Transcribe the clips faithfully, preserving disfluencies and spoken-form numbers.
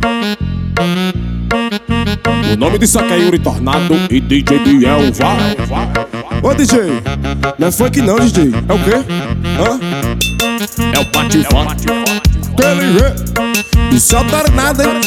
O nome disso aqui é Yuri Tornado e D J Biel, vai, vai. Ô D J, não é funk não, D J. É o quê? Hã? É o bate-bate. Aquele jeito. Isso é o Tornado, hein?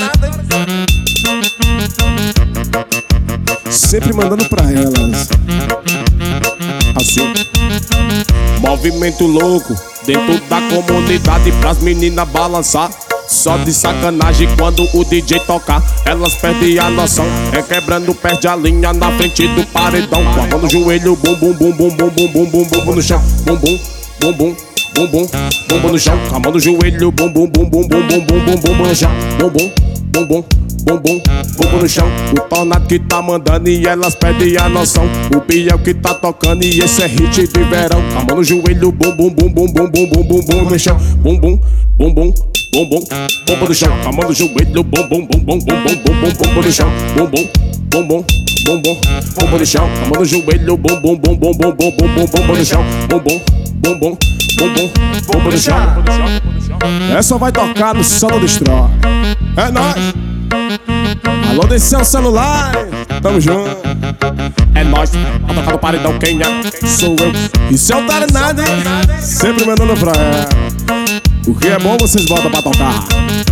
Sempre mandando pra elas. Assim. Movimento louco dentro da comunidade pras meninas balançar. Só de sacanagem quando o D J tocar, elas perdem a noção. É quebrando, perde a linha na frente do paredão. Com a mão no joelho, bum bum bum bum bum bum bum bum bum no chão. Bum bum, bum bum, bum bum, bum bum no chão. Com a mão no joelho, bum bum bum bum bum bum bum bum bum no chão. Bum bum, bum bum, bum bum, bum bum no chão. O Tornado que tá mandando e elas perdem a noção. O Biel que tá tocando e esse é hit de verão. Com a mão no joelho, bum bum bum bum bum bum bum bum bum no chão. Bum bum, bum bum, bum bum, bum bum no chão. Com a mão no joelho, bum bum bum bum bum bum bum bum bum no chão. Bum bum, bum bum, bum bum, bum bum no chão. Com a mão no joelho, bum bum bum bum bum bum bum bum bum no chão. Bum bum, bum bum, bum bum, bum bum no chão. Essa vai tocar no Solo Destrói. É nóis. Alô, desceu o celular. Tamo junto. É nóis, a tocar no paredão quem é? Sou eu. Isso é o Tornado, hein? Sempre mandando pra ela. O que é bom vocês botam pra tocar.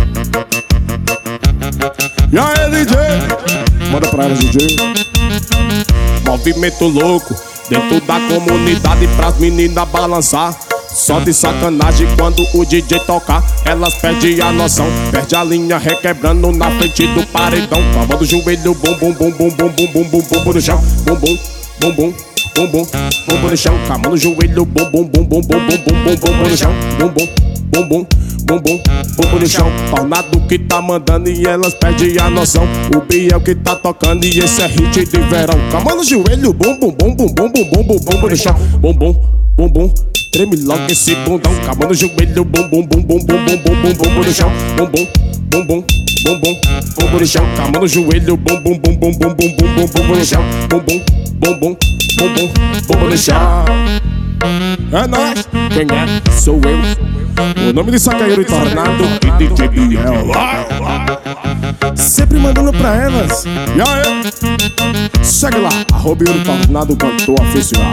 E aí, D J? Manda pra elas, D J. Movimento louco dentro da comunidade pras meninas balançar. Só de sacanagem quando o D J tocar, elas perdem a noção. Perde a linha requebrando na frente do paredão. Com a mão do joelho, bum bum bum bum bum bum bum bum bum no chão. Bum bum, bum bum, bum bum, bum bum no chão. Com a mão no joelho, bum bum bum bum bum bum bum bum bum no chão. Bum bum, bum bum, bum bum, bum bum no chão. Tornado que tá mandando e elas perdem a noção. O Biel que tá tocando e esse é hit de verão. Com a mão no joelho, bum bum bum bum bum bum bum bum bum no chão. Bum bum, bum bum. Treme logo esse bundão, com a mão no joelho, bum bum bum bum bum bum bum bum bum no chão. Bum bum, bum bum, bum bum, bum bum no chão. Com a mão no joelho, bum bum bum bum bum bum bum bum bum no chão. Bum bum, bum bum, bum bum, bum bum no chão. É nóis. Quem é? Sou eu. O nome disso aqui é Yuri Tornado E D J Biel. sempre mandando pra elas. E aí? Segue lá, arroba Yuri Tornado, cantor oficial.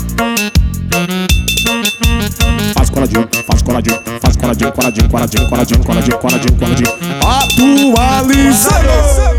Faz coladinho, faz coladinho, faz coladinho, coladinho, coladinho, coladinho, coladinho, coladinho, coladinho. Atualizando.